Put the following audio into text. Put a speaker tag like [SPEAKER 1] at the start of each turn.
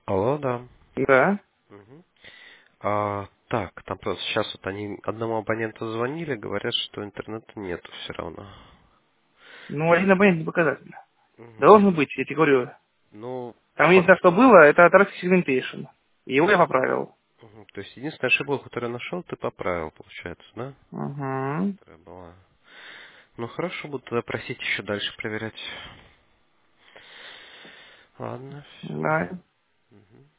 [SPEAKER 1] Алло, да.
[SPEAKER 2] Да.
[SPEAKER 1] Мгм. Так, там просто сейчас вот они одному абоненту звонили, говорят, что интернета нету все равно.
[SPEAKER 2] Ну, один абонент не показатель.
[SPEAKER 1] Мгм.
[SPEAKER 2] Должен быть, я тебе говорю.
[SPEAKER 1] Ну,
[SPEAKER 2] Там
[SPEAKER 1] факт.
[SPEAKER 2] единственное, что было, это Traffic Segmentation. Его я поправил.
[SPEAKER 1] Мгм. То есть единственная ошибка, которую я нашел, ты поправил, получается, да?
[SPEAKER 2] Угу.
[SPEAKER 1] Которая была. Ну хорошо, буду тогда просить еще дальше проверять. Ладно, все.
[SPEAKER 2] Да.